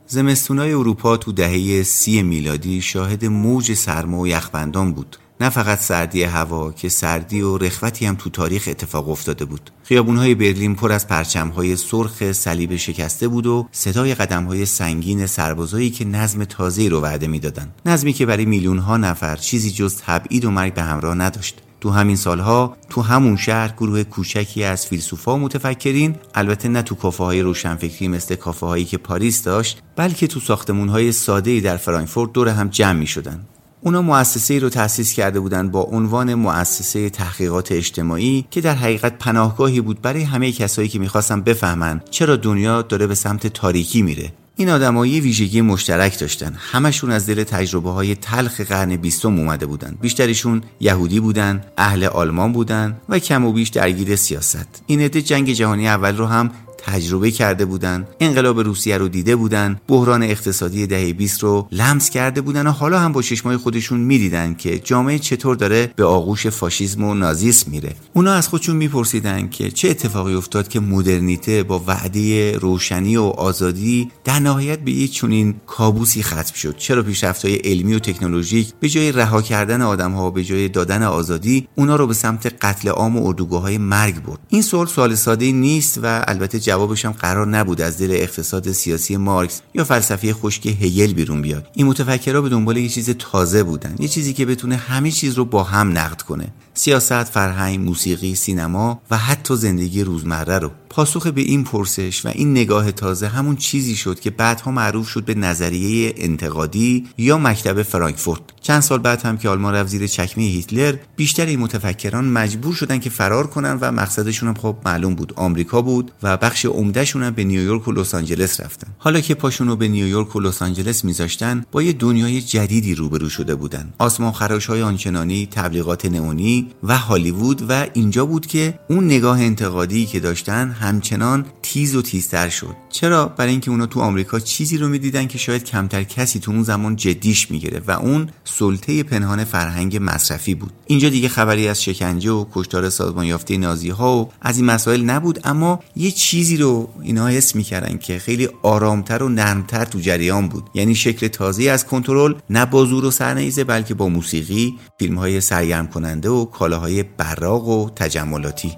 زمستونای اروپا تو دهه 30 میلادی شاهد موج سرما و یخبندان بود. نه فقط سردی هوا که سردی و رخوتی هم تو تاریخ اتفاق افتاده بود. خیابون‌های برلین پر از پرچم‌های سرخ صلیب شکسته بود و صدای قدم‌های سنگین سربازایی که نظم تازه‌ای رو وعده می‌دادن. نظمی که برای میلیون‌ها نفر چیزی جز تبعید و مرگ به همراه نداشت. تو همین سالها تو همون شهر گروه کوچکی از فیلسوفا و متفکرین، البته نه تو کافه‌های روشنفکری مثل کافه‌هایی که پاریس داشت، بلکه تو ساختمان‌های ساده‌ای در فرانکفورت دور هم جمع می‌شدن. اونا مؤسسه‌ای رو تأسیس کرده بودن با عنوان مؤسسه تحقیقات اجتماعی که در حقیقت پناهگاهی بود برای همه کسایی که می‌خواستن بفهمن چرا دنیا داره به سمت تاریکی میره. این آدم‌ها یه ویژگی مشترک داشتن. همشون از دل تجربه‌های تلخ قرن 20 اومده بودن. بیشترشون یهودی بودن، اهل آلمان بودن و کم و بیش درگیر سیاست. این عده جنگ جهانی اول رو هم تجربه کرده بودن، انقلاب روسیه رو دیده بودن، بحران اقتصادی دهه 20 رو لمس کرده بودن و حالا هم با چشمای خودشون می‌دیدن که جامعه چطور داره به آغوش فاشیسم و نازیسم میره. اونا از خودشون میپرسیدن که چه اتفاقی افتاد که مدرنیته با وعده روشنی و آزادی در نهایت به یک چنین کابوسی ختم شد. چرا پیشرفت‌های علمی و تکنولوژیک به جای رها کردن آدم‌ها و به جای دادن آزادی، اونا رو به سمت قتل عام و اردوگاه‌های مرگ برد؟ این سوال ساده‌ای نیست و البته جوابش هم قرار نبود از دل اقتصاد سیاسی مارکس یا فلسفه خشک هگل بیرون بیاد. این متفکرها به دنبال یه چیز تازه بودن، یه چیزی که بتونه همه چیز رو با هم نقد کنه. سیاست، فرهنگ، موسیقی، سینما و حتی زندگی روزمره رو. پاسخ به این پرسش و این نگاه تازه همون چیزی شد که بعدها معروف شد به نظریه انتقادی یا مکتب فرانکفورت. چند سال بعد هم که آلمان رفت زیر چکمه هیتلر، بیشتر این متفکران مجبور شدن که فرار کنن و مقصدشون هم خب معلوم بود، آمریکا بود و بخش عمدهشون هم به نیویورک و لس آنجلس رفتن. حالا که پاشونو به نیویورک و لس آنجلس میذاشتن، با یه دنیای جدیدی روبرو شده بودن. آسمان خراش‌های آنچنانی، تبلیغات نئونی و هالیوود و اینجا بود که اون نگاه انتقادی که داشتن همچنان تیز و تیزتر شد. چرا؟ برای اینکه اونا تو آمریکا چیزی رو میدیدن که شاید کمتر کسی تو اون زمان جدیش میگیره و اون سلطه پنهان فرهنگ مصرفی بود. اینجا دیگه خبری از شکنجه و کشتار سازمان یافته نازی‌ها و از این مسائل نبود، اما یه چیزی رو اینا حس می‌کردن که خیلی آرامتر و نرمتر تو جریان بود. یعنی شکل تازه‌ای از کنترل، نه با زور و سرنیزه بلکه با موسیقی، فیلم‌های سرگرم کننده و کالاهای براق و تجملاتی.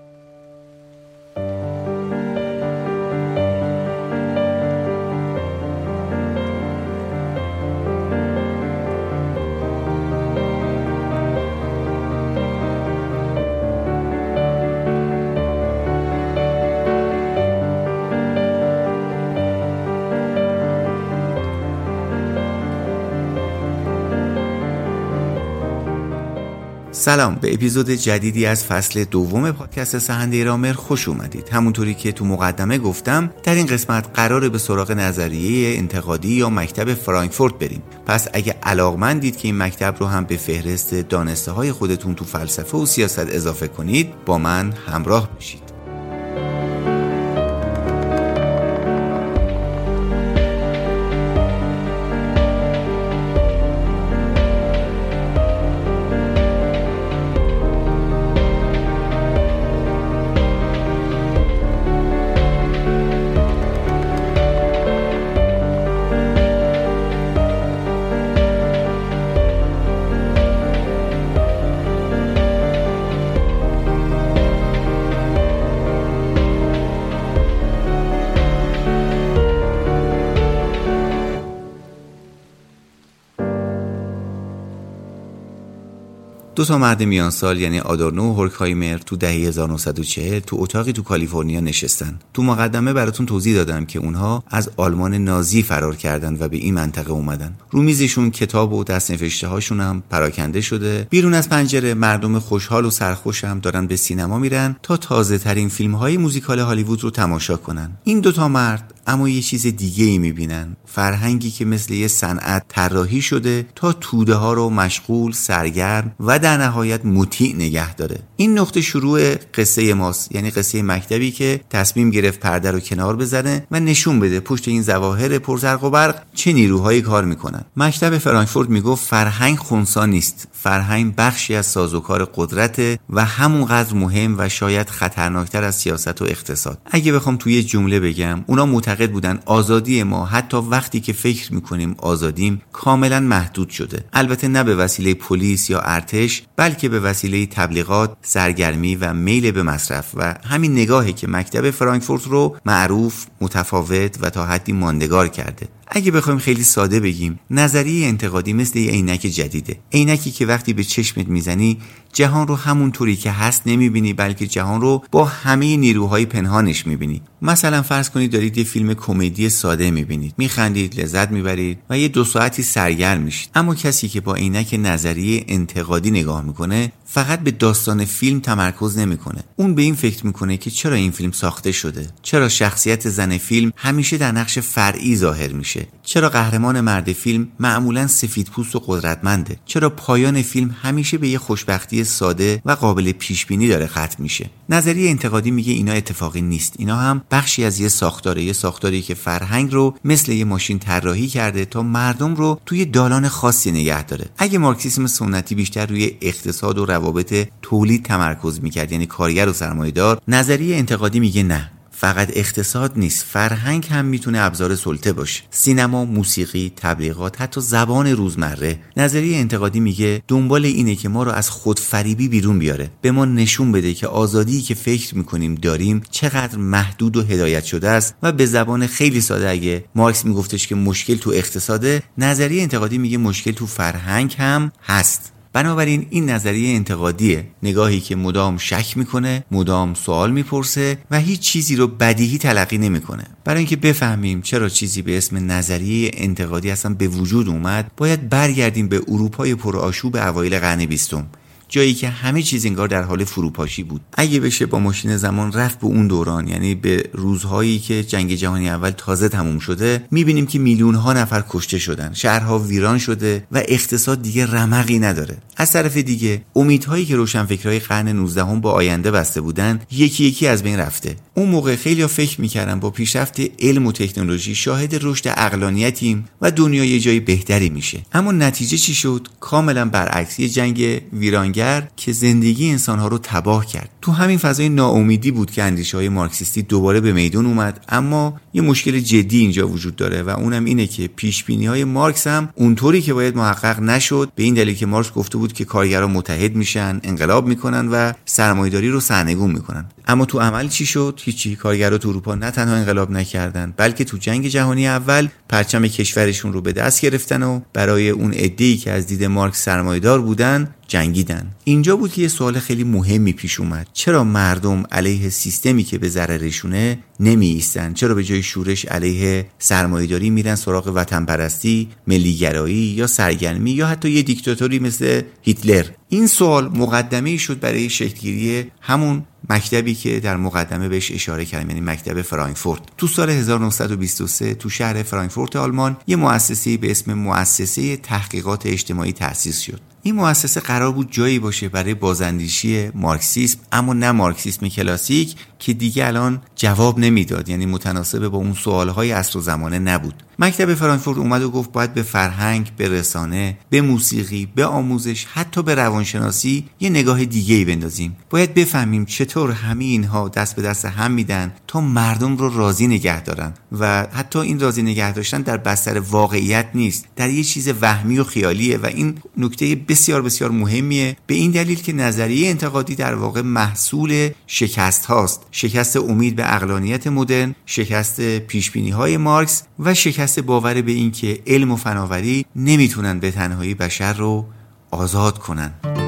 سلام، به اپیزود جدیدی از فصل دوم پادکست سحنده رامر خوش اومدید. همونطوری که تو مقدمه گفتم، در این قسمت قراره به سراغ نظریه انتقادی یا مکتب فرانکفورت بریم. پس اگه علاقمندید که این مکتب رو هم به فهرست دانسته‌های خودتون تو فلسفه و سیاست اضافه کنید، با من همراه بشید. دو تا مرد میان سال یعنی آدورنو و هورکهایمر تو دهه 1940 تو اتاقی تو کالیفرنیا نشستن. تو مقدمه براتون توضیح دادم که اونها از آلمان نازی فرار کردن و به این منطقه اومدن. رو میزشون کتاب و دست‌نوشته هاشون هم پراکنده شده. بیرون از پنجره مردم خوشحال و سرخوش هم دارن به سینما میرن تا تازه ترین فیلم های موزیکال هالیوود رو تماشا کنن. این دو تا مرد اما یه چیز دیگه ای میبینن، فرهنگی که مثل یه صنعت طراحی شده تا توده ها رو مشغول، سرگرم و در نهایت مطیع نگه داره. این نقطه شروع قصه ماست، یعنی قصه مکتبی که تصمیم گرفت پرده رو کنار بزنه و نشون بده پشت این ظواهر پرزرق و برق چه نیروهایی کار میکنن. مکتب فرانکفورت میگفت فرهنگ خنثی نیست، فرهنگ بخشی از سازوکار قدرت و همونقدر مهم و شاید خطرناکتر از سیاست و اقتصاد. اگه بخوام توی جمله بگم، اونا معتقد بودن آزادی ما حتی وقتی که فکر میکنیم آزادیم کاملا محدود شده. البته نه به وسیله پلیس یا ارتش، بلکه به وسیله تبلیغات، سرگرمی و میل به مصرف. و همین نگاهی که مکتب فرانکفورت رو معروف، متفاوت و تا حدی ماندگار کرده. اگه بخوایم خیلی ساده بگیم، نظریه انتقادی مثل یه عینک جدیده. عینکی که وقتی به چشمت میزنی جهان رو همونطوری که هست نمیبینی، بلکه جهان رو با همه نیروهای پنهانش میبینی. مثلا فرض کنید دارید یه فیلم کمدی ساده میبینید، میخندید، لذت میبرید و یه 2 ساعتی سرگرم میشید. اما کسی که با عینک نظریه انتقادی نگاه میکنه فقط به داستان فیلم تمرکز نمیکنه. اون به این فکر میکنه که چرا این فیلم ساخته شده، چرا شخصیت زن فیلم همیشه در نقش فرعی ظاهر میشه، چرا قهرمان مرد فیلم معمولا سفیدپوست و قدرتمنده، چرا پایان فیلم همیشه به یه خوشبختی ساده و قابل پیش بینی داره ختم میشه. نظریه انتقادی میگه اینا اتفاقی نیست، اینا هم بخشی از یه ساختاری که فرهنگ رو مثل یه ماشین طراحی کرده تا مردم رو توی دالان خاصی نگه داره. اگه مارکسیسم سنتی بیشتر روی اقتصاد و روابط تولید تمرکز میکرد، یعنی کارگر و سرمایه‌دار، نظریه انتقادی میگه نه، فقط اقتصاد نیست، فرهنگ هم میتونه ابزار سلطه باشه. سینما، موسیقی، تبلیغات، حتی زبان روزمره. نظریه انتقادی میگه دنبال اینه که ما رو از خودفریبی بیرون بیاره، به ما نشون بده که آزادی که فکر میکنیم داریم چقدر محدود و هدایت شده است. و به زبان خیلی ساده اگه مارکس میگفتش که مشکل تو اقتصاده، نظریه انتقادی میگه مشکل تو فرهنگ هم هست. بنابراین این نظریه انتقادیه، نگاهی که مدام شک میکنه، مدام سوال میپرسه و هیچ چیزی رو بدیهی تلقی نمیکنه. برای اینکه بفهمیم چرا چیزی به اسم نظریه انتقادی اصلا به وجود اومد، باید برگردیم به اروپای پرآشوب اوایل قرن 20، جایی که همه چیز انگار در حال فروپاشی بود. اگه بشه با ماشین زمان رفت به اون دوران، یعنی به روزهایی که جنگ جهانی اول تازه تموم شده، میبینیم که میلیون ها نفر کشته شدن، شهرها ویران شده و اقتصاد دیگه رمقی نداره. از طرف دیگه امیدهایی که روشنفکرای قرن 19 با آینده بسته بودن یکی یکی از بین رفته. اون موقع خیلی‌ها فکر می‌کردن با پیشرفت علم و تکنولوژی شاهد رشد عقلانیتیم و دنیا یه جای بهتری میشه. اما نتیجه چی شد؟ کاملا برعکس، یه جنگ ویرانگر که زندگی انسان‌ها رو تباه کرد. تو همین فضای ناامیدی بود که اندیشه‌های مارکسیستی دوباره به میدان اومد. اما یه مشکل جدی اینجا وجود داره و اونم اینه که پیش‌بینی‌های مارکس هم اونطوری که باید محقق نشد، به این دلیل که مارکس گفته بود که کارگرها متحد میشن، انقلاب میکنن و سرمایه‌داری رو سرنگون میکنن. اما تو عمل چی شد؟ هیچی. کارگرها تو اروپا نه تنها انقلاب نکردن، بلکه تو جنگ جهانی اول پرچم کشورشون رو به دست گرفتن و برای اون عده‌ای که از دید مارکس سرمایه‌دار بودن جنگیدن. اینجا بود که یه سوال خیلی مهمی پیش اومد: چرا مردم علیه سیستمی که به ضررشونه نمی ایستن؟ چرا به جای شورش علیه سرمایه‌داری میرن سراغ وطن پرستی، ملیگرایی یا سرگرمی یا حتی یه دیکتاتوری مثل هیتلر؟ این سوال مقدمه‌ای شد برای شکل‌گیری همون مکتبی که در مقدمه بهش اشاره کردم، یعنی مکتب فرانکفورت. تو سال 1923 تو شهر فرانکفورت آلمان یه مؤسسه‌ای به اسم مؤسسه تحقیقات اجتماعی تأسیس شد. این مؤسسه قرار بود جایی باشه برای بازاندیشی مارکسیسم، اما نه مارکسیسم کلاسیک که دیگه الان جواب نمیداد، یعنی متناسب با اون سوالهای عصر و زمانه نبود. مکتب فرانکفورت اومد و گفت باید به فرهنگ، به رسانه، به موسیقی، به آموزش، حتی به روانشناسی یه نگاه دیگه‌ای بندازیم. باید بفهمیم چطور همه اینها دست به دست هم میدن تا مردم رو راضی نگه دارن و حتی این راضی نگه داشتن در بستر واقعیت نیست، در یه چیز وهمی و خیالیه. و این نکته بسیار بسیار مهمیه، به این دلیل که نظریه انتقادی در واقع محصول شکست هاست: شکست امید به عقلانیت مدرن، شکست پیشبینی‌های مارکس و شکست باور به این که علم و فناوری نمیتونن به تنهایی بشر رو آزاد کنن.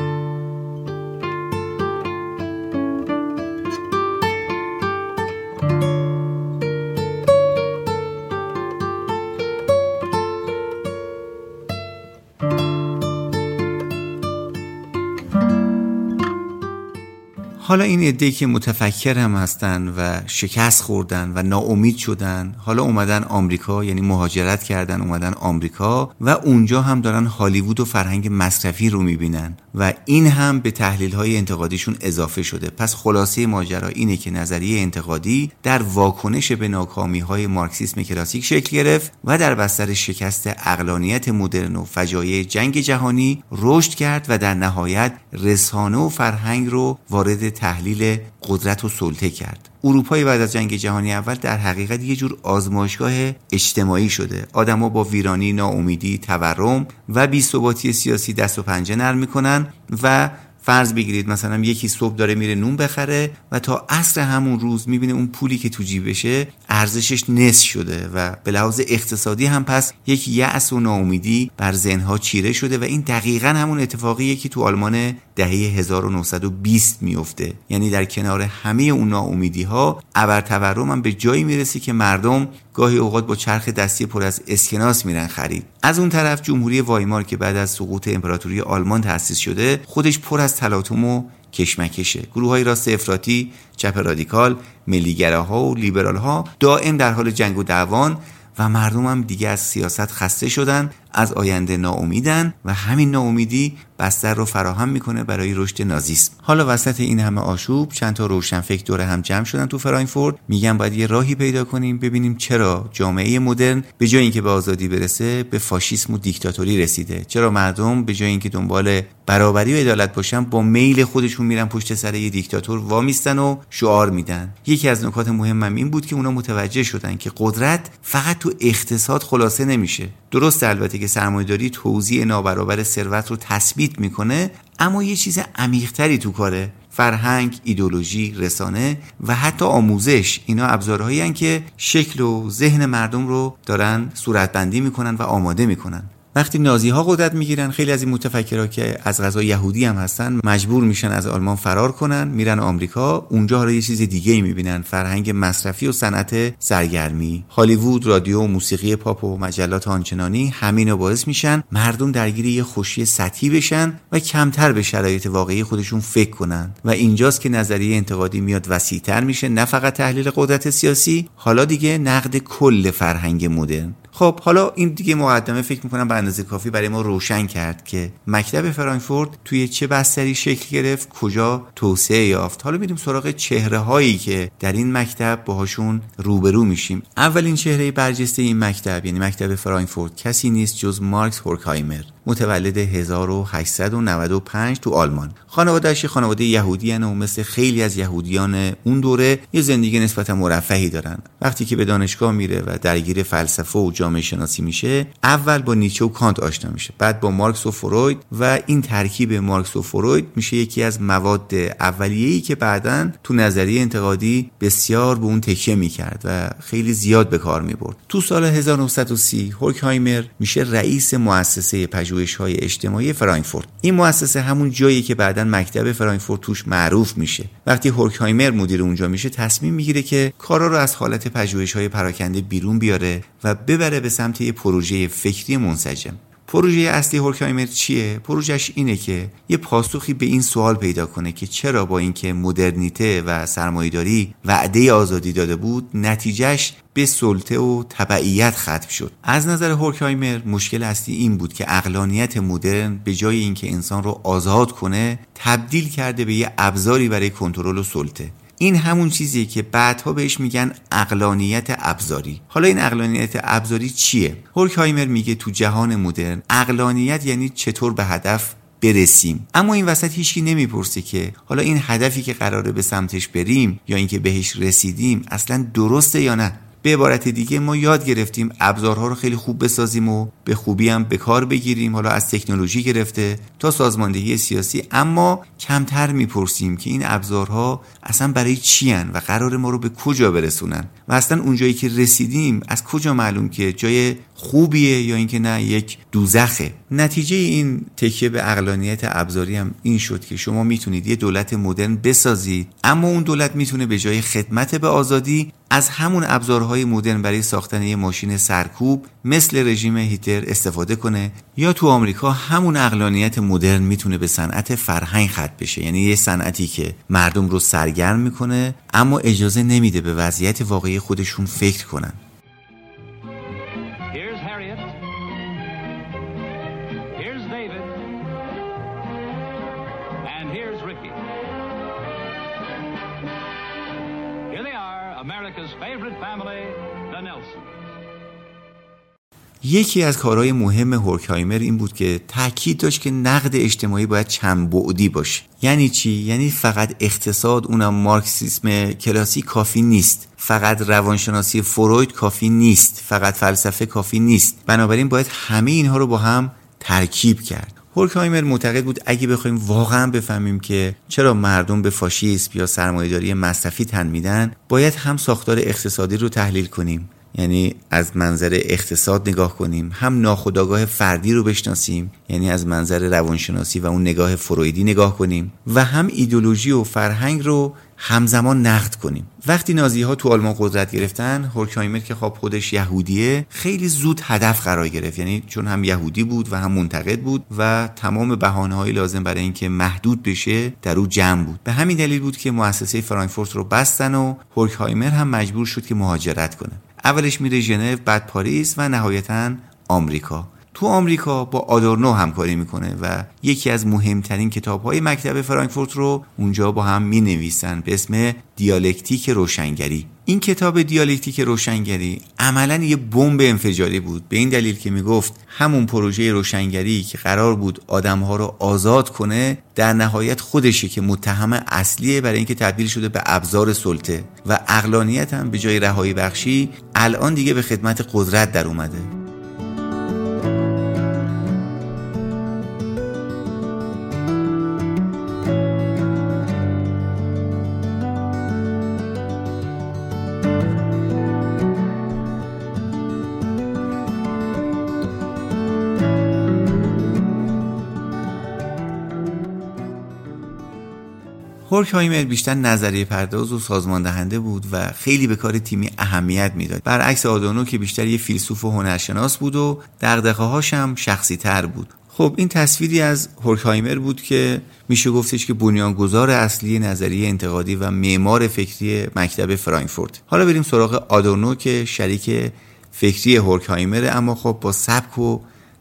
حالا این عده‌ای که متفکر هم هستن و شکست خوردن و ناامید شدن، حالا اومدن آمریکا، یعنی مهاجرت کردن اومدن آمریکا و اونجا هم دارن هالیوود و فرهنگ مصرفی رو میبینن و این هم به تحلیل‌های انتقادیشون اضافه شده. پس خلاصه ماجرا اینه که نظریه انتقادی در واکنش به ناکامی‌های مارکسیسم کلاسیک شکل گرفت و در بستر شکست عقلانیت مدرن و فجایع جنگ جهانی رشد کرد و در نهایت رسانه و فرهنگ رو وارد تحلیل قدرت و سلطه کرد. اروپای بعد از جنگ جهانی اول در حقیقت یه جور آزمایشگاه اجتماعی شده. آدما با ویرانی، ناامیدی، تورم و بی‌ثباتی سیاسی دست و پنجه نرم میکنن و فرض بگیرید مثلا یکی صبح داره میره نون بخره و تا عصر همون روز میبینه اون پولی که تو جیبشه ارزشش نصف شده و به لحاظ اقتصادی هم پس یک یأس و ناامیدی بر ذهنها چیره شده و این دقیقاً همون اتفاقیه که تو آلمان دهه 1920 میفته. یعنی در کنار همه اون ناامیدی‌ها ابرتورم هم به جایی میرسه که مردم گاهی اوقات با چرخ دستی پر از اسکناس میرن خرید. از اون طرف جمهوری وایمار که بعد از سقوط امپراتوری آلمان تأسیس شده خودش پر از تلاطم و کشمکشه. گروه‌های راست افراطی، چپ رادیکال، ملیگراها و لیبرال‌ها دائم در حال جنگ و دعوان و مردم هم دیگه از سیاست خسته شدن، از آینده ناامیدن و همین ناامیدی بستر رو فراهم میکنه برای رشد نازیسم. حالا وسط این همه آشوب چند تا روشنفکر دور هم جمع شدن تو فرانکفورت، میگن باید یه راهی پیدا کنیم ببینیم چرا جامعه مدرن به جای اینکه به آزادی برسه به فاشیسم و دیکتاتوری رسیده. چرا مردم به جای اینکه دنبال برابری و عدالت باشن با میل خودشون میرن پشت سر یه دیکتاتور وامیستن و شعار میدن. یکی از نکات مهمم این بود که اونا متوجه شدن که قدرت فقط تو اقتصاد خلاصه نمیشه. درست البته که سرمایه‌داری توزیع نابرابر ثروت رو تثبیت میکنه، اما یه چیز عمیق‌تری تو کاره. فرهنگ، ایدئولوژی، رسانه و حتی آموزش، اینا ابزارهایی هستند که شکل و ذهن مردم رو دارن صورتبندی میکنن و آماده میکنن. وقتی نازی‌ها قدرت میگیرن خیلی از این متفکرها که از قضا یهودی هم هستن مجبور میشن از آلمان فرار کنن، میرن آمریکا. اونجا حالا یه چیز دیگه‌ای میبینن، فرهنگ مصرفی و صنعت سرگرمی. هالیوود، رادیو، موسیقی پاپ و مجلات آنچنانی همینا باعث میشن مردم درگیر یه خوشی سطحی بشن و کمتر به شرایط واقعی خودشون فکر کنن و اینجاست که نظریه انتقادی میاد وسیع‌تر میشه، نه فقط تحلیل قدرت سیاسی، حالا دیگه نقد کل فرهنگ مدرن. خب حالا این دیگه مقدمه فکر میکنم به اندازه کافی برای ما روشن کرد که مکتب فرانکفورت توی چه بستری شکل گرفت، کجا توسعه یافت. حالا میریم سراغ چهره هایی که در این مکتب باهاشون روبرو میشیم. اولین چهره برجسته این مکتب یعنی مکتب فرانکفورت کسی نیست جز مارکس هورکهایمر، متولد 1895 تو آلمان. خانواده‌اش خانواده یهودی هستن و مثل خیلی از یهودیان اون دوره یه زندگی نسبتا مرفهی دارن. وقتی که به دانشگاه میره و درگیر فلسفه و جامعه شناسی میشه، اول با نیچه و کانت آشنا میشه، بعد با مارکس و فروید و این ترکیب مارکس و فروید میشه یکی از مواد اولیه‌ای که بعداً تو نظریه انتقادی بسیار به اون تکیه میکرد و خیلی زیاد به کار میبرد. تو سال 1930 هورکهایمر میشه رئیس مؤسسه پژوهش‌های اجتماعی فرانکفورت. این مؤسسه همون جایی که بعداً مکتب فرانکفورت توش معروف میشه. وقتی هورکهایمر مدیر اونجا میشه تصمیم میگیره که کارا رو از حالت پژوهش‌های پراکنده بیرون بیاره و ببره به سمت یه پروژه فکری منسجم. پروژه اصلی هورکهایمر چیه؟ پروژهش اینه که یه پاسخی به این سوال پیدا کنه که چرا با اینکه مدرنیته و سرمایه‌داری وعده آزادی داده بود، نتیجهش به سلطه و تبعیت ختم شد. از نظر هورکهایمر مشکل اصلی این بود که عقلانیت مدرن به جای اینکه انسان رو آزاد کنه، تبدیل کرده به یه ابزاری برای کنترل و سلطه. این همون چیزیه که بعدها بهش میگن عقلانیت ابزاری. حالا این عقلانیت ابزاری چیه؟ هورکهایمر میگه تو جهان مدرن عقلانیت یعنی چطور به هدف برسیم، اما این وسط هیچکی نمیپرسه که حالا این هدفی که قراره به سمتش بریم یا اینکه بهش رسیدیم اصلا درسته یا نه. به عبارت دیگه ما یاد گرفتیم ابزارها رو خیلی خوب بسازیم و به خوبی هم به کار بگیریم، حالا از تکنولوژی گرفته تا سازماندهی سیاسی، اما کمتر میپرسیم که این ابزارها اصلا برای چی ان و قرار ما رو به کجا برسونن و اصلا اونجایی که رسیدیم از کجا معلوم که جای خوبیه یا اینکه نه یک دوزخه. نتیجه این تکیه به عقلانیت ابزاری هم این شد که شما میتونید یه دولت مدرن بسازید، اما اون دولت میتونه به جای خدمت به آزادی از همون ابزارهای مدرن برای ساختن یه ماشین سرکوب مثل رژیم هیتلر استفاده کنه، یا تو آمریکا همون عقلانیت مدرن میتونه به صنعت فرهنگ ختم بشه، یعنی یه صنعتی که مردم رو سرگرم میکنه اما اجازه نمیده به وضعیت واقعی خودشون فکر کنن. یکی از کارهای مهم هورکهایمر این بود که تاکید داشت که نقد اجتماعی باید چند بعدی باشه. یعنی چی؟ یعنی فقط اقتصاد، اونم مارکسیسم کلاسیک کافی نیست، فقط روانشناسی فروید کافی نیست، فقط فلسفه کافی نیست. بنابراین باید همه اینها رو با هم ترکیب کرد. هورکهایمر معتقد بود اگه بخوایم واقعا بفهمیم که چرا مردم به فاشیسم یا سرمایه‌داری مصرفی تن میدن، باید هم ساختار اقتصادی رو تحلیل کنیم، یعنی از منظر اقتصاد نگاه کنیم، هم ناخودآگاه فردی رو بشناسیم، یعنی از منظر روانشناسی و اون نگاه فرویدی نگاه کنیم، و هم ایدئولوژی و فرهنگ رو همزمان نقد کنیم. وقتی نازی‌ها تو آلمان قدرت گرفتن، هورکهایمر که خب خودش یهودیه خیلی زود هدف قرار گرفت، یعنی چون هم یهودی بود و هم منتقد بود و تمام بهانه‌های لازم برای اینکه محدود بشه در او جمع بود. به همین دلیل بود که مؤسسه فرانکفورت رو بستن و هورکهایمر هم مجبور شد که مهاجرت کنه. اولش میره ژنو، بعد پاریس و نهایتاً آمریکا. تو آمریکا با آدورنو همکاری میکنه و یکی از مهمترین کتاب‌های مکتب فرانکفورت رو اونجا با هم مینویسن به اسم دیالکتیک روشنگری. این کتاب دیالکتیک روشنگری عملاً یه بمب انفجاری بود، به این دلیل که میگفت همون پروژه روشنگری که قرار بود آدم‌ها رو آزاد کنه، در نهایت خودشه که متهم اصلیه برای اینکه تبدیل شده به ابزار سلطه و عقلانیت هم به جای رهایی بخشی الان دیگه به خدمت قدرت در اومده. هورکهایمر بیشتر نظریه پرداز و سازمان دهنده بود و خیلی به کار تیمی اهمیت میداد، برعکس آدورنو که بیشتر یه فیلسوف و هنرشناس بود و دغدغه‌هاش هم شخصی تر بود. خب این تصویری از هورکهایمر بود که میشه گفتش که بنیانگذار اصلی نظریه انتقادی و معمار فکری مکتب فرانکفورت. حالا بریم سراغ آدورنو که شریک فکری هورکهایمر، اما خب با سبک و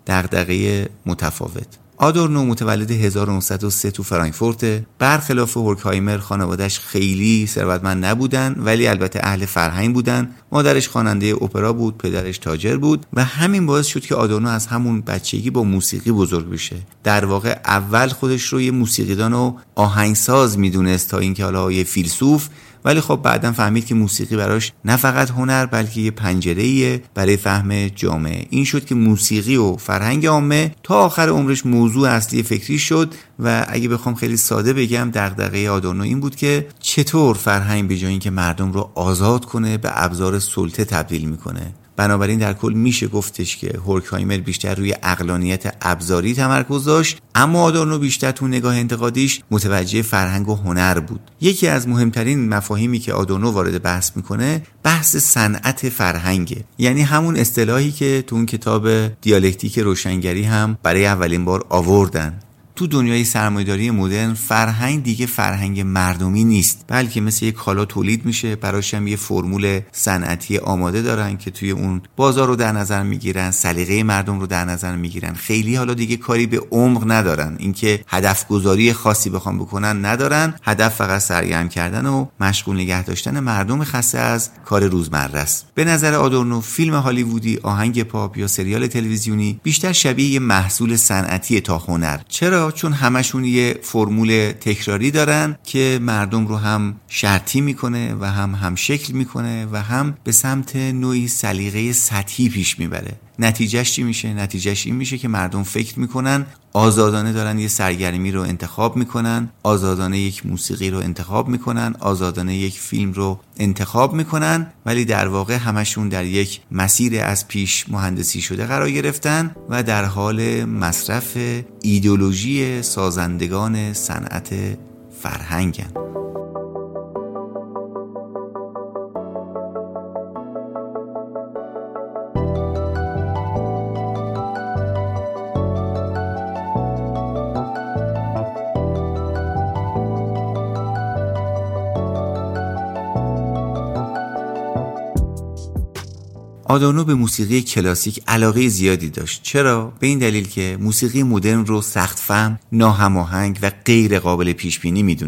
دغدغه متفاوت. آدورنو متولد 1903 تو فرانکفورت. برخلاف هورکهایمر خانواده‌اش خیلی ثروتمند نبودن، ولی البته اهل فرهنگ بودن. مادرش خواننده اپرا بود، پدرش تاجر بود و همین باعث شد که آدورنو از همون بچگی با موسیقی بزرگ بشه. در واقع اول خودش رو یه موسیقیدان و آهنگساز میدونست تا اینکه حالا یه فیلسوف، ولی خب بعداً فهمید که موسیقی براش نه فقط هنر بلکه یه پنجره‌ایه برای فهم جامعه. این شد که موسیقی و فرهنگ عامه تا آخر عمرش موضوع اصلی فکری شد و اگه بخوام خیلی ساده بگم دغدغه آدورنو این بود که چطور فرهنگ به جای اینکه مردم رو آزاد کنه به ابزار سلطه تبدیل میکنه. بنابراین در کل میشه گفتش که هورکهایمر بیشتر روی عقلانیت ابزاری تمرکز داشت، اما آدورنو بیشتر تو نگاه انتقادیش متوجه فرهنگ و هنر بود. یکی از مهمترین مفاهیمی که آدورنو وارد بحث میکنه بحث صنعت فرهنگه، یعنی همون اصطلاحی که تو اون کتاب دیالکتیک روشنگری هم برای اولین بار آوردن. تو دنیای سرمایه‌داری مدرن فرهنگ دیگه فرهنگ مردمی نیست، بلکه مثل یک کالا تولید میشه، براش هم یه فرمول صنعتی آماده دارن که توی اون بازار رو در نظر میگیرن، سلیقه مردم رو در نظر میگیرن. خیلی حالا دیگه کاری به عمق ندارن، اینکه هدف گذاری خاصی بخوام بکنن ندارن. هدف فقط سرگرم کردن و مشغول نگه داشتن مردم خسته از کار روزمره است. به نظر آدورنو فیلم هالیوودی، آهنگ پاپ یا سریال تلویزیونی بیشتر شبیه یه محصول صنعتی تا هنر. چرا؟ چون همشون یه فرمول تکراری دارن که مردم رو هم شرطی میکنه و هم شکل میکنه و هم به سمت نوعی سلیقه سطحی پیش میبره. نتیجهش چی میشه؟ نتیجهش این میشه که مردم فکر میکنن آزادانه دارن یه سرگرمی رو انتخاب میکنن، آزادانه یک موسیقی رو انتخاب میکنن، آزادانه یک فیلم رو انتخاب میکنن، ولی در واقع همشون در یک مسیر از پیش مهندسی شده قرار گرفتن و در حال مصرف ایدئولوژی سازندگان صنعت فرهنگن. آدورنو به موسیقی کلاسیک علاقه زیادی داشت. چرا؟ به این دلیل که موسیقی مدرن رو سخت فهم، ناهماهنگ و غیر قابل پیش بینی میدونست.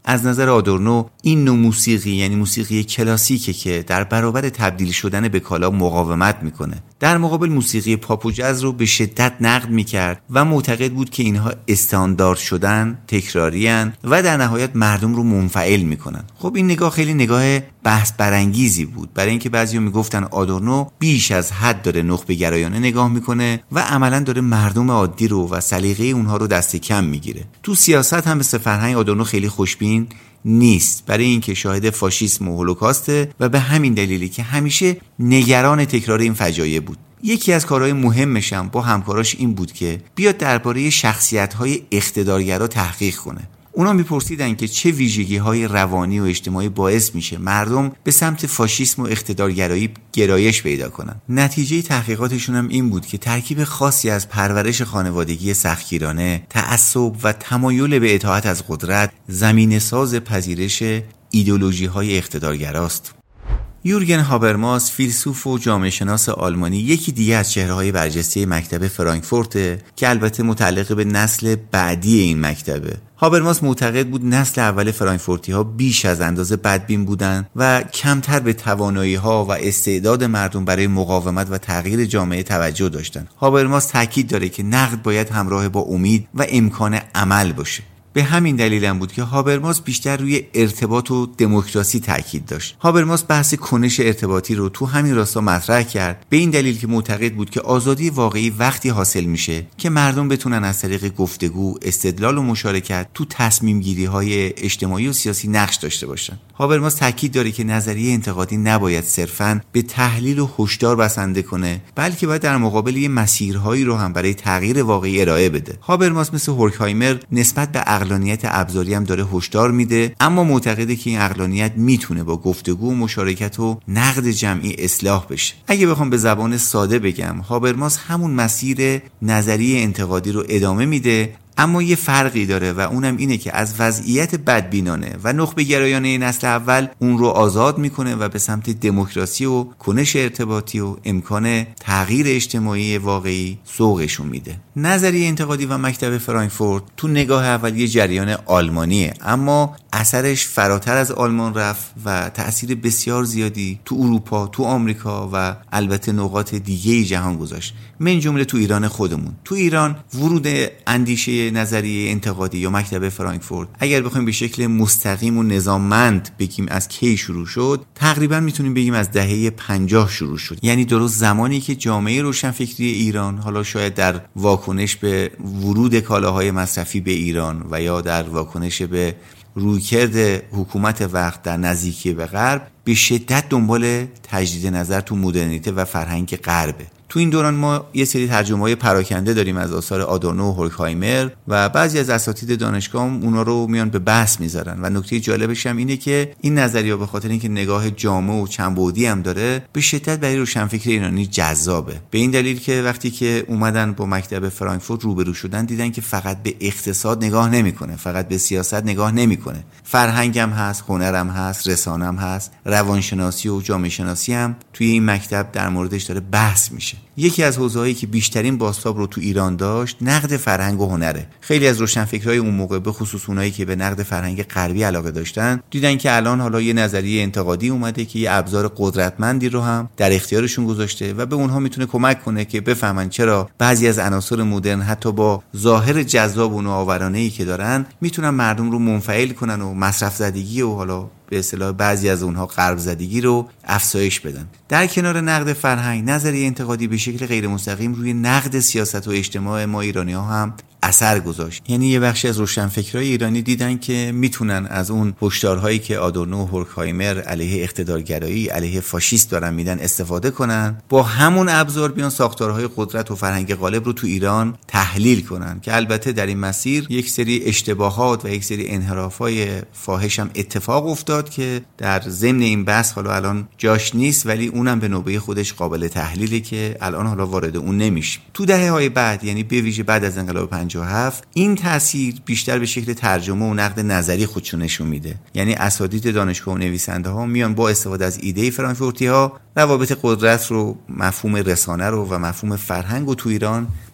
از نظر آدورنو این نوع موسیقی یعنی موسیقی کلاسیکه که در برابر تبدیل شدن به کالا مقاومت میکنه. در مقابل موسیقی پاپ و جاز رو به شدت نقد میکرد و معتقد بود که اینها استاندارد شدن، تکراریان و در نهایت مردم رو منفعل میکنن. خب این نگاه خیلی نگاه بحث برانگیزی بود، برای اینکه بعضیا میگفتن آدورنو بیش از حد داره نخبه گرایانه نگاه میکنه و عملا داره مردم عادی رو و سلیقه اونها رو دست کم میگیره. تو سیاست هم مثل فرهنگ آدورنو خیلی خوشبین نیست، برای اینکه شاهد فاشیسم و هولوکاسته و به همین دلیلی که همیشه نگران تکرار این فجایع بود. یکی از کارهای مهمش هم با همکاراش این بود که بیاد درباره شخصیت‌های اقتدارگرا تحقیق کنه. اونا میپرسیدن که چه ویژگی‌های روانی و اجتماعی باعث میشه مردم به سمت فاشیسم و اقتدارگرایی گرایش پیدا کنن. نتیجه تحقیقاتشون هم این بود که ترکیب خاصی از پرورش خانوادگی سختگیرانه، تعصب و تمایل به اطاعت از قدرت زمینه‌ساز پذیرش ایدئولوژی‌های اقتدارگراست. یورگن هابرماس، فیلسوف و جامعه شناس آلمانی، یکی دیگه از چهره‌های برجسته مکتب فرانکفورت که البته متعلق به نسل بعدی این مکتبه. هابرماس معتقد بود نسل اول فرانکفورتی‌ها بیش از اندازه بدبین بودند و کمتر به توانایی‌ها و استعداد مردم برای مقاومت و تغییر جامعه توجه داشتند. هابرماس تاکید داره که نقد باید همراه با امید و امکان عمل باشه. به همین دلیل هم بود که هابرماس بیشتر روی ارتباط و دموکراسی تاکید داشت. هابرماس بحث کنش ارتباطی رو تو همین راستا مطرح کرد، به این دلیل که معتقد بود که آزادی واقعی وقتی حاصل میشه که مردم بتونن از طریق گفتگو، استدلال و مشارکت تو تصمیم گیری های اجتماعی و سیاسی نقش داشته باشن. هابرماس تاکید داره که نظریه انتقادی نباید صرفاً به تحلیل و هشدار بسنده کنه، بلکه باید در مقابل یه مسیرهایی رو هم برای تغییر واقعی ارائه بده. هابرماس مثل هورکهایمر نسبت به عقلانیت ابزاری هم داره هشدار میده، اما معتقده که این عقلانیت میتونه با گفتگو و مشارکت و نقد جمعی اصلاح بشه. اگه بخوام به زبان ساده بگم، هابرماس همون مسیر نظریه انتقادی رو ادامه میده، اما یه فرقی داره و اونم اینه که از وضعیت بدبینانه و نخبه گرایانه نسل اول اون رو آزاد میکنه و به سمت دموکراسی و کنش ارتباطی و امکان تغییر اجتماعی واقعی سوقشون میده. نظریه انتقادی و مکتب فرانکفورت تو نگاه اول یه جریان آلمانیه، اما اثرش فراتر از آلمان رفت و تأثیر بسیار زیادی تو اروپا، تو آمریکا و البته نقاط دیگه جهان گذاشت، من جمله تو ایران خودمون. تو ایران ورود اندیشه نظریه انتقادی یا مکتب فرانکفورت اگر بخوایم به شکل مستقیم و نظاممند بگیم از کی شروع شد، تقریبا میتونیم بگیم از دهه 50 شروع شد، یعنی درست زمانی که جامعه روشنفکری ایران، حالا شاید در واکنش به ورود کالاهای مصرفی به ایران و یا در واکنش به رویکرد حکومت وقت در نزدیکی به غرب، به شدت دنبال تجدید نظر تو مدرنیته و فرهنگ غربه. تو این دوران ما یه سری ترجمه‌های پراکنده داریم از آثار آدورنو و هورکهایمر و بعضی از اساتید دانشگاه هم اونا رو میان به بحث میذارن و نکته جالبش هم اینه که این نظریه به خاطر اینکه نگاه جامع و چند بعدی هم داره، به شدت برای روشنفکر ایرانی جذابه. به این دلیل که وقتی که اومدن با مکتب فرانکفورت روبرو شدن، دیدن که فقط به اقتصاد نگاه نمیکنه، فقط به سیاست نگاه نمیکنه، فرهنگ هم هست، هنر هم هست، رسانه هم هست، روانشناسی و جامعه شناسی هم توی این مکتب در موردش داره بحث میشه. یکی از حوزه‌هایی که بیشترین بازتاب رو تو ایران داشت نقد فرهنگ و هنره. خیلی از روشنفکرای اون موقع، به خصوص اونایی که به نقد فرهنگ غربی علاقه داشتن، دیدن که الان حالا یه نظریه انتقادی اومده که یه ابزار قدرتمندی رو هم در اختیارشون گذاشته و به اونها میتونه کمک کنه که بفهمن چرا بعضی از عناصر مدرن حتی با ظاهر جذاب و نوآورانه‌ای که دارن میتونن مردم رو منفعل کنن و مصرف زدگی و حالا به اصطلاح بعضی از اونها غرب زدگی رو افزایش بدن. در کنار نقد فرهنگ، نظریه انتقادی به شکل غیر مستقیم روی نقد سیاست و اجتماع ما ایرانی‌ها هم اثر گذاشت. یعنی یه بخشی از روشنفکرای ایرانی دیدن که میتونن از اون هشدارهایی که آدورنو و هورکهایمر علیه اقتدارگرایی، علیه فاشیست دارن میدن استفاده کنن، با همون ابزار بیان ساختارهای قدرت و فرهنگ غالب رو تو ایران تحلیل کنن، که البته در این مسیر یک سری اشتباهات و یک سری انحرافای فاحش هم اتفاق افتاد که در ضمن این بحث حالا الان جاش نیست، ولی اونم به نوبه خودش قابل تحلیله که الان حالا وارد اون نمیشیم. تو دهه‌های بعد، یعنی به ویژه بعد از انقلاب 57، این تاثیر بیشتر به شکل ترجمه و نقد نظری خودشو نشون میده. یعنی اساتید دانشگاه و نویسنده ها میان با استفاده از ایده فرانکفورتی ها روابط قدرت رو، مفهوم رسانه رو و مفهوم فرهنگ رو تو ایران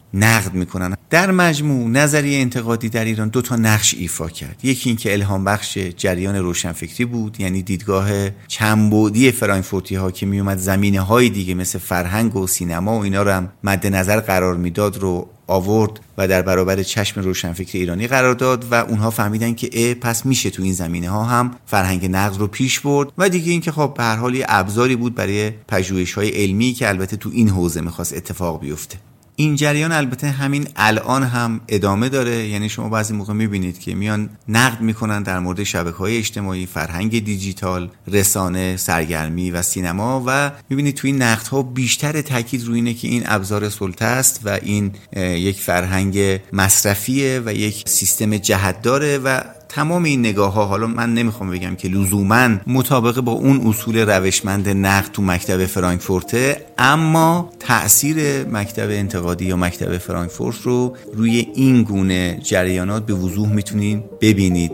نقد میکنن. در مجموع نظریه انتقادی در ایران 2 نقش ایفا کرد. یکی این که الهام بخش جریان روشنفکری بود، یعنی دیدگاه چندبعدی فرانکفورتی ها که میومد زمینه های دیگه مثل فرهنگ و سینما و اینا رو هم مد نظر قرار میداد رو آورد و در برابر چشم روشنفکر ایرانی قرار داد و اونها فهمیدن که پس میشه تو این زمینه ها هم فرهنگ نقد رو پیش برد. و دیگه این که خب به هر حال یه ابزاری بود برای پژوهش‌های علمی که البته تو این حوزه می‌خواست اتفاق بیفته. این جریان البته همین الان هم ادامه داره، یعنی شما بعضی موقع میبینید که میان نقد میکنن در مورد شبکه‌های اجتماعی، فرهنگ دیجیتال، رسانه، سرگرمی و سینما و میبینید توی این نقدها بیشتر تاکید روی اینه که این ابزار سلطه است و این یک فرهنگ مصرفیه و یک سیستم جهت‌داره و تمام این نگاه ها، حالا من نمیخوام بگم که لزوماً مطابق با اون اصول روشمند نقد تو مکتب فرانکفورته، اما تأثیر مکتب انتقادی یا مکتب فرانکفورت رو روی این گونه جریانات به وضوح میتونین ببینید.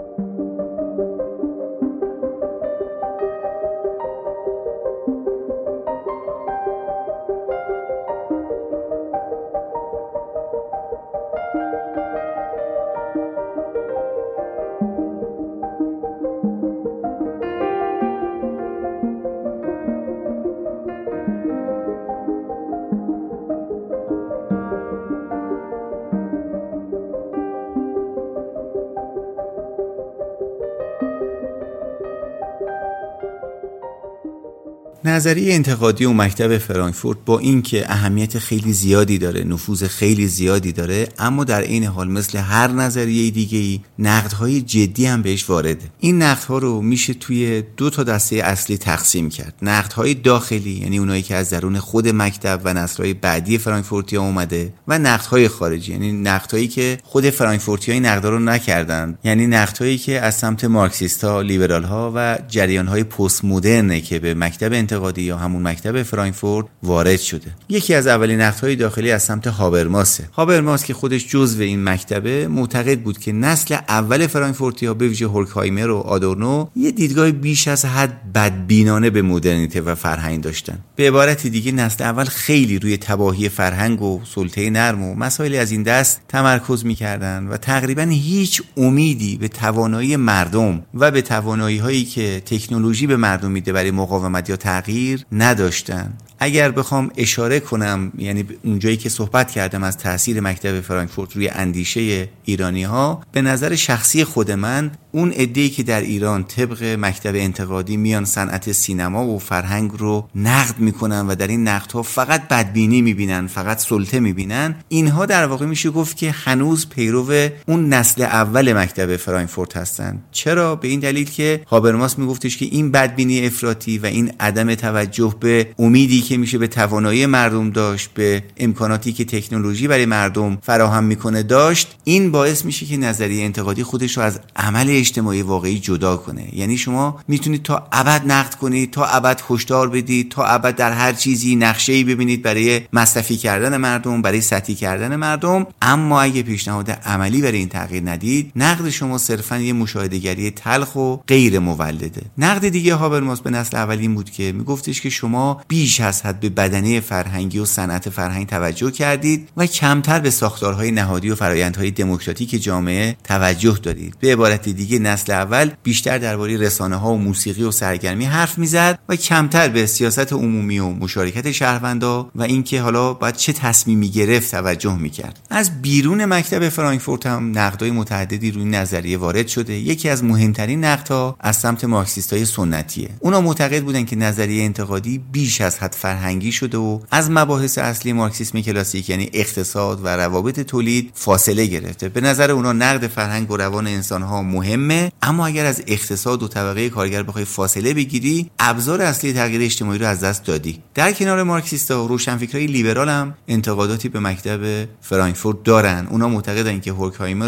نظریه انتقادی و مکتب فرانکفورت با اینکه اهمیت خیلی زیادی داره، نفوذ خیلی زیادی داره، اما در این حال مثل هر نظریه دیگه‌ای نقدهای جدی هم بهش وارده. این نقدها رو میشه توی 2 دسته اصلی تقسیم کرد. نقدهای داخلی، یعنی اونایی که از درون خود مکتب و نسل‌های بعدی فرانکفورتیا اومده، و نقدهای خارجی، یعنی نقدهایی که خود فرانکفورتیای نقدا رو نکردن، یعنی نقدهایی که از سمت مارکسیست‌ها، لیبرال‌ها و جریان‌های پست مدرن که به مکتب انتقادی یا همون مکتب فرانکفورت وارد شده. یکی از اولین نقدهای داخلی از سمت هابرماسه. هابرماس که خودش جزو این مکتبه معتقد بود که نسل اول فرانکفورتی‌ها به ویژه هورکهایمر و آدورنو یه دیدگاه بیش از حد بدبینانه به مدرنیته و فرهنگ داشتن. به عبارت دیگه نسل اول خیلی روی تباهی فرهنگ و سلطه نرم و مسائل از این دست تمرکز می‌کردن و تقریباً هیچ امیدی به توانایی مردم و به توانایی‌هایی که تکنولوژی به مردم میده برای مقاومت یا تغییر نداشتن. اگر بخوام اشاره کنم، یعنی اونجایی که صحبت کردم از تأثیر مکتب فرانکفورت روی اندیشه ایرانی‌ها، به نظر شخصی خود من اون عده‌ای که در ایران طبق مکتب انتقادی میان صنعت سینما و فرهنگ رو نقد میکنن و در این نقدها فقط بدبینی میبینن، فقط سلطه میبینن، اینها در واقع میشه گفت که هنوز پیرو اون نسل اول مکتب فرانکفورت هستن. چرا؟ به این دلیل که هابرماس میگفتش که این بدبینی افراطی و این عدم توجه به امیدی که میشه به توانایی مردم داشت، به امکاناتی که تکنولوژی برای مردم فراهم میکنه داشت، این باعث میشه که نظریه انتقادی خودش رو از عمل اجتماعی واقعی جدا کنه. یعنی شما میتونید تا ابد نقد کنید، تا ابد هشدار بدید، تا ابد در هر چیزی نقشه‌ای ببینید برای مصرفی کردن مردم، برای سطحی کردن مردم، اما اگه پیشنهاد عملی برای این تغییر ندید، نقد شما صرفاً یه مشاهده‌گری تلخ و غیر مولده. نقد دیگه هابرماس به نسل اول این بود که میگفتش که شما بیش از حد به بدنه فرهنگی و صنعت فرهنگ توجه کردید و کمتر به ساختارهای نهادی و فرآیندهای دموکراتیک جامعه توجه دادید. به عبارت دیگه نسل اول بیشتر درباره رسانه‌ها و موسیقی و سرگرمی حرف میزد و کمتر به سیاست عمومی و مشارکت شهروندا و اینکه حالا باید چه تصمیمی گرفت توجه میکرد. از بیرون مکتب فرانکفورت هم نقدهای متعددی روی نظریه وارد شده. یکی از مهمترین نقدها از سمت مارکسیستای سنتیه. اونا معتقد بودن که نظریه انتقادی بیش از حد فرهنگی شده و از مباحث اصلی مارکسیسم کلاسیک، یعنی اقتصاد و روابط تولید، فاصله گرفته. به نظر اونا نقد فرهنگ و روان انسان‌ها مهمه، اما اگر از اقتصاد و طبقه کارگر بخوای فاصله بگیری، ابزار اصلی تغییر اجتماعی رو از دست دادی. در کنار مارکسیستا و روشنفکرای لیبرال هم انتقاداتی به مکتب فرانکفورت دارن. اونا معتقدن که هورکهایمر و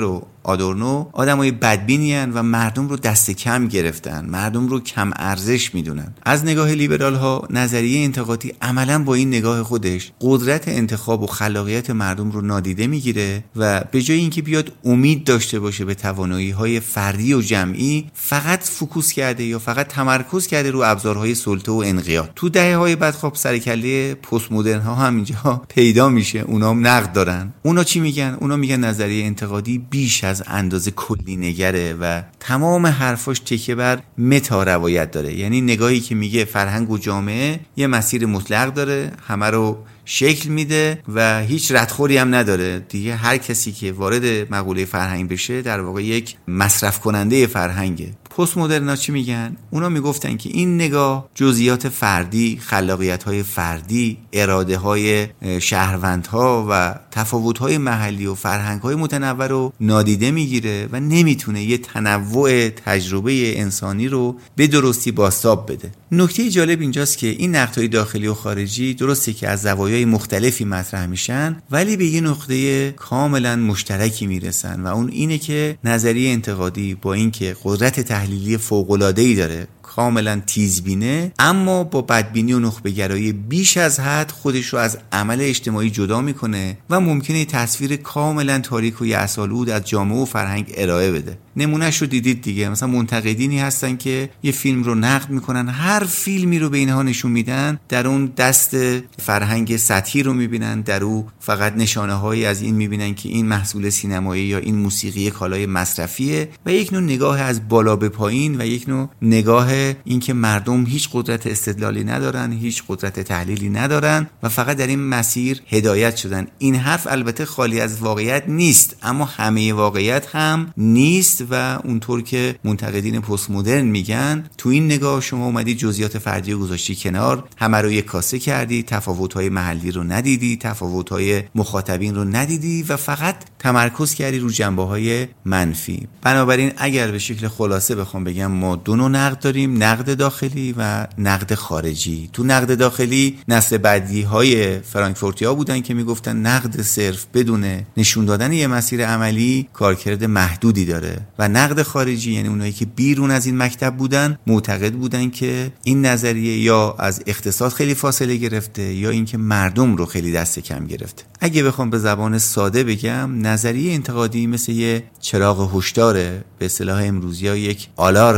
آدورنو آدمای بدبینی ان و مردم رو دست کم گرفتن، مردم رو کم ارزش میدونن. از نگاه لیبرال ها نظریه انتقادی عملا با این نگاه خودش قدرت انتخاب و خلاقیت مردم رو نادیده میگیره و به جای اینکه بیاد امید داشته باشه به توانایی‌های فردی و جمعی، فقط فوکوس کرده یا فقط تمرکز کرده رو ابزارهای سلطه و انقیاد. تو دهه‌های بعد خب سرکله پست مدرن ها هم اینجا پیدا میشه، اونام نقد دارن. اونا چی میگن؟ اونا میگن نظریه انتقادی بیش از اندازه کلی نگره و تمام حرفاش تکیه بر متا روایت داره. یعنی نگاهی که میگه فرهنگ و جامعه یه مسیر مطلق داره، همه رو شکل میده و هیچ ردخوری هم نداره دیگه. هر کسی که وارد مقوله فرهنگ بشه در واقع یک مصرف کننده فرهنگه. پست مدرنا چی میگن؟ اونا میگفتن که این نگاه جزئیات فردی، خلاقیت‌های فردی، اراده‌های شهروندها و تفاوت‌های محلی و فرهنگ‌های متنوع رو نادیده میگیره و نمیتونه یه تنوع تجربه انسانی رو به درستی بازتاب بده. نکته جالب اینجاست که این نقدهای داخلی و خارجی درسته که از زوایای مختلفی مطرح میشن، ولی به یه نقطه کاملا مشترکی میرسن و اون اینه که نظریه انتقادی با اینکه قدرت تحلیلی فوق‌العاده‌ای داره، کاملا تیزبینه، اما با بدبینی و نخبه‌گرایی بیش از حد خودش رو از عمل اجتماعی جدا میکنه و ممکنه تصویر کاملا تاریک و یأس‌آلود از جامعه و فرهنگ ارائه بده. نمونهش رو دیدید دیگه، مثلا منتقدینی هستن که یه فیلم رو نقد میکنن، هر فیلمی رو به اینها نشون میدن در اون دست فرهنگ سطحی رو میبینن، در او فقط نشانه هایی از این میبینن که این محصول سینمایی یا این موسیقی کالای مصرفیه و یک نوع نگاه از بالا به پایین و یک نوع نگاه این که مردم هیچ قدرت استدلالی ندارن، هیچ قدرت تحلیلی ندارن و فقط در این مسیر هدایت شدن. این حرف البته خالی از واقعیت نیست، اما همه واقعیت هم نیست و اونطور که منتقدین پست مدرن میگن، تو این نگاه شما اومدی جزئیات فردی رو گذاشتی کنار، همه رو یک کاسه کردی، تفاوت‌های محلی رو ندیدی، تفاوت‌های مخاطبین رو ندیدی و فقط تمرکز کردی رو جنبه‌های منفی. بنابراین اگر به شکل خلاصه بخوام بگم، ما دو نوع نقد داریم، نقد داخلی و نقد خارجی. تو نقد داخلی نسل بعدی‌های فرانکفورتیا بودن که میگفتن نقد صرف بدون نشون دادن یه مسیر عملی کارکرد محدودی داره و نقد خارجی یعنی اونایی که بیرون از این مکتب بودن معتقد بودن که این نظریه یا از اقتصاد خیلی فاصله گرفته یا اینکه مردم رو خیلی دست کم گرفته. اگه بخوام به زبان ساده بگم، نظریه انتقادی مثل یه چراغ هشداره، به اصطلاح امروزی‌ها یک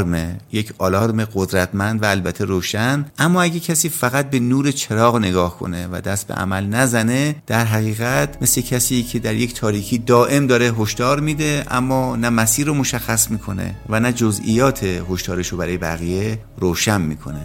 آلارم قدرتمند و البته روشن، اما اگه کسی فقط به نور چراغ نگاه کنه و دست به عمل نزنه، در حقیقت مثل کسی که در یک تاریکی دائم داره هشدار میده اما نه مسیر رو مشخص میکنه و نه جزئیات هشدارش رو برای بقیه روشن میکنه.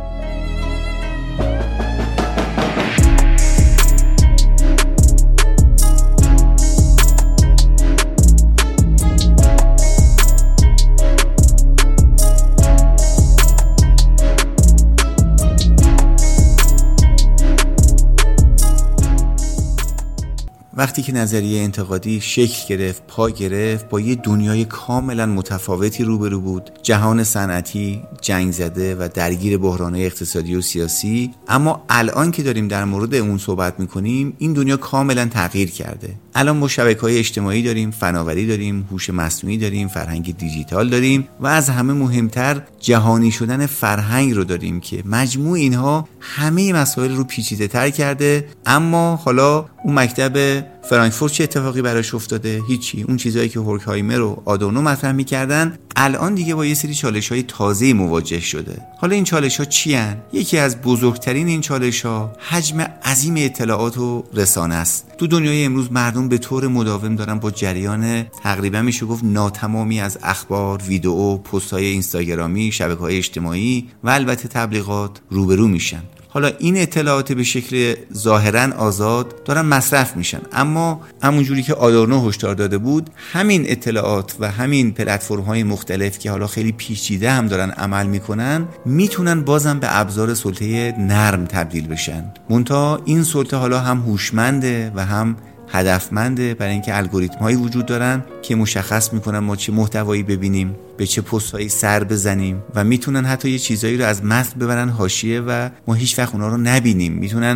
وقتی که نظریه انتقادی شکل گرفت، پا گرفت، با یه دنیای کاملا متفاوتی روبرو بود، جهان صنعتی، جنگ زده و درگیر بحران‌های اقتصادی و سیاسی. اما الان که داریم در مورد اون صحبت می‌کنیم، این دنیا کاملا تغییر کرده. الان ما شبکه‌های اجتماعی داریم، فناوری داریم، هوش مصنوعی داریم، فرهنگ دیجیتال داریم و از همه مهمتر جهانی شدن فرهنگ رو داریم که مجموع اینها همه مسائل رو پیچیده‌تر کرده. اما حالا اون مکتب فرانکفورت چه اتفاقی براش افتاده؟ هیچی. اون چیزایی که هورکهایمر و آدورنو مطرح می‌کردن الان دیگه با یه سری چالش‌های تازه‌ای مواجه شده. حالا این چالش‌ها چی هن؟ یکی از بزرگترین این چالش‌ها حجم عظیم اطلاعات و رسانه است. تو دنیای امروز مردم به طور مداوم دارن با جریان تقریبا میشه گفت ناتمامی از اخبار، ویدئو، پست‌های اینستاگرامی، شبکه‌های اجتماعی و البته تبلیغات روبرو میشن. حالا این اطلاعات به شکل ظاهراً آزاد دارن مصرف میشن، اما همونجوری که آدورنو هشدار داده بود، همین اطلاعات و همین پلتفرم‌های مختلف که حالا خیلی پیچیده هم دارن عمل میکنن، میتونن بازم به ابزار سلطه نرم تبدیل بشن. منتها این سلطه حالا هم هوشمنده و هم هدفمنده، برای اینکه الگوریتم‌هایی وجود دارن که مشخص میکنن ما چه محتوایی ببینیم، به چه پست‌هایی سر بزنیم و میتونن حتی یه چیزایی رو از متن ببرن حاشیه و ما هیچ وقت اونا رو نبینیم. میتونن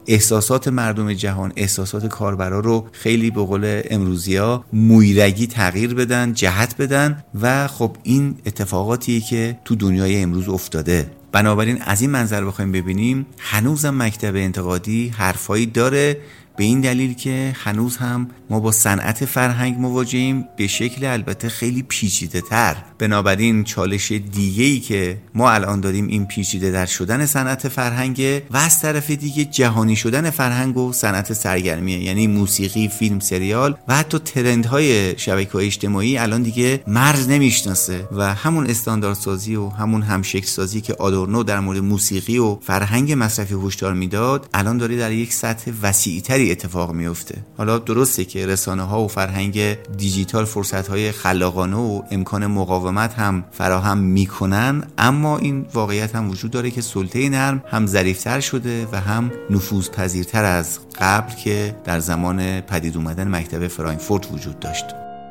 احساسات مردم جهان، احساسات کاربرا رو خیلی به قول امروزی‌ها مویرگی تغییر بدن، جهت بدن و خب این اتفاقاتیه که تو دنیای امروز افتاده. بنابراین از این منظر بخوایم ببینیم هنوزم مکتب انتقادی حرفایی داره، به این دلیل که هنوز هم ما با صنعت فرهنگ مواجهیم، به شکل البته خیلی پیچیده تر. بنابراین چالش دیگه‌ای که ما الان داریم این پیچیده در شدن صنعت فرهنگ و از طرف دیگه جهانی شدن فرهنگ و صنعت سرگرمیه، یعنی موسیقی، فیلم، سریال و حتی ترندهای شبکه‌های اجتماعی الان دیگه مرز نمیشناسه و همون استانداردسازی و همون همشکل سازی که آدورنو در مورد موسیقی و فرهنگ مصرفی هشدار میداد الان داره در یک سطح وسیع‌تر اتفاق میفته. حالا درسته که رسانه ها و فرهنگ دیجیتال فرصت های خلاقانه و امکان مقاومت هم فراهم میکنن، اما این واقعیت هم وجود داره که سلطه نرم هم ظریف‌تر شده و هم نفوذپذیرتر از قبل که در زمان پدید اومدن مکتب فرانکفورت وجود داشت.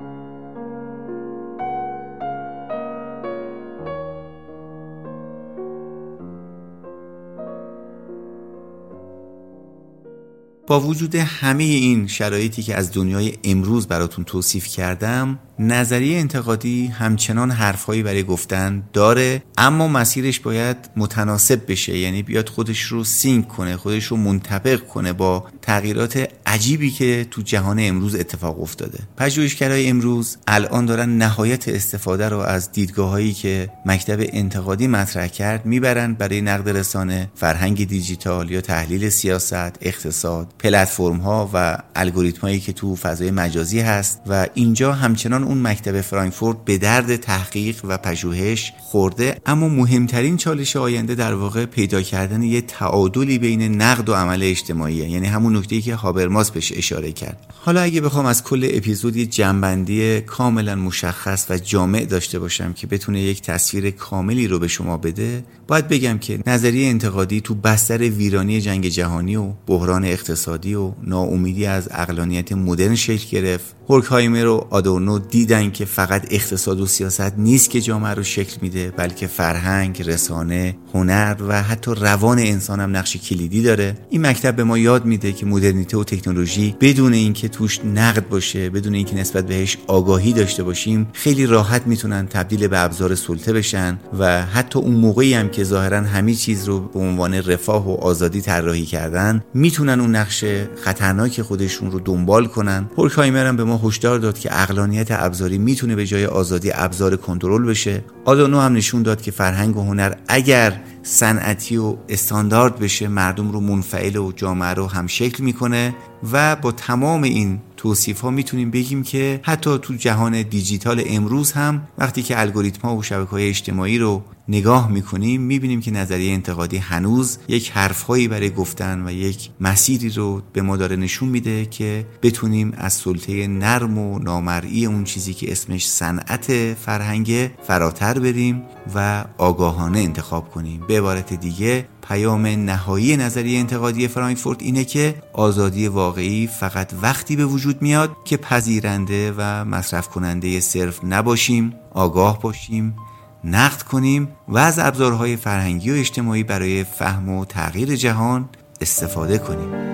با وجود همه این شرایطی که از دنیای امروز براتون توصیف کردم، نظریه انتقادی همچنان حرفهایی برای گفتن داره، اما مسیرش باید متناسب بشه، یعنی بیاد خودش رو سینک کنه، خودش رو منطبق کنه با تغییرات عجیبی که تو جهان امروز اتفاق افتاده. پژوهشگرای امروز الان دارن نهایت استفاده رو از دیدگاهایی که مکتب انتقادی مطرح کرد میبرن برای نقد رسانه، فرهنگ دیجیتال یا تحلیل سیاست، اقتصاد، پلتفرم ها و الگوریتم هایی که تو فضای مجازی هست و اینجا همچنان اون مکتب فرانکفورت به درد تحقیق و پژوهش خورده. اما مهمترین چالش آینده در واقع پیدا کردن یه تعادلی بین نقد و عمل اجتماعیه، یعنی همون نکته‌ای که هابرماس بهش اشاره کرد. حالا اگه بخوام از کل اپیزود یه جنبندی کاملا مشخص و جامع داشته باشم که بتونه یک تصویر کاملی رو به شما بده، باید بگم که نظریه انتقادی تو بستر ویرانی جنگ جهانی و بحران اقتصادی و ناامیدی از عقلانیت مدرن شکل گرفت. هورکهایمر و آدورنو دیدن که فقط اقتصاد و سیاست نیست که جامعه رو شکل میده، بلکه فرهنگ، رسانه، هنر و حتی روان انسان هم نقش کلیدی داره. این مکتب به ما یاد میده که مدرنیته و تکنولوژی بدون اینکه توش نقد باشه، بدون اینکه نسبت بهش آگاهی داشته باشیم، خیلی راحت میتونن تبدیل به ابزار سلطه بشن و حتی اون موقعی هم که ظاهرا همه چیز رو به عنوان رفاه و آزادی طراحی کردن، میتونن اون نقش خطرناک خودشون رو دنبال کنن. هورکهایمر هم به ما هشدار داد که عقلانیت ابزاری میتونه به جای آزادی ابزار کنترل بشه. آدورنو هم نشون داد که فرهنگ و هنر اگر صنعتی و استاندارد بشه مردم رو منفعل و جامعه رو هم شکل میکنه و با تمام این توصیف ها میتونیم بگیم که حتی تو جهان دیجیتال امروز هم وقتی که الگوریتم ها و شبکه‌های اجتماعی رو نگاه میکنیم میبینیم که نظریه انتقادی هنوز یک حرفهایی برای گفتن و یک مسیری رو به ما داره نشون میده که بتونیم از سلطه نرم و نامرئی اون چیزی که اسمش صنعت فرهنگ فراتر بریم و آگاهانه انتخاب کنیم. به عبارت دیگه پیام نهایی نظریه انتقادی فرانکفورت اینه که آزادی واقعی فقط وقتی به وجود میاد که پذیرنده و مصرف کننده صرف نباشیم، آگاه باشیم، نقد کنیم و از ابزارهای فرهنگی و اجتماعی برای فهم و تغییر جهان استفاده کنیم.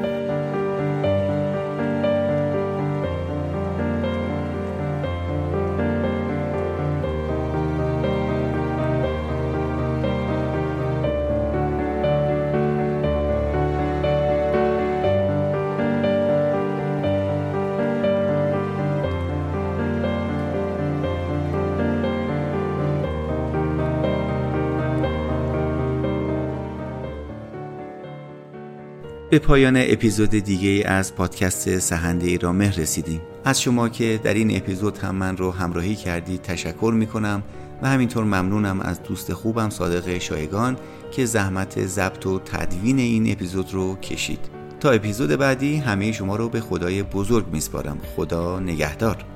به پایان اپیزود دیگه از پادکست سحنده ایرامه رسیدیم. از شما که در این اپیزود هم من رو همراهی کردید تشکر میکنم و همینطور ممنونم از دوست خوبم صادق شایگان که زحمت ضبط و تدوین این اپیزود رو کشید. تا اپیزود بعدی همه شما رو به خدای بزرگ میسپارم. خدا نگهدار.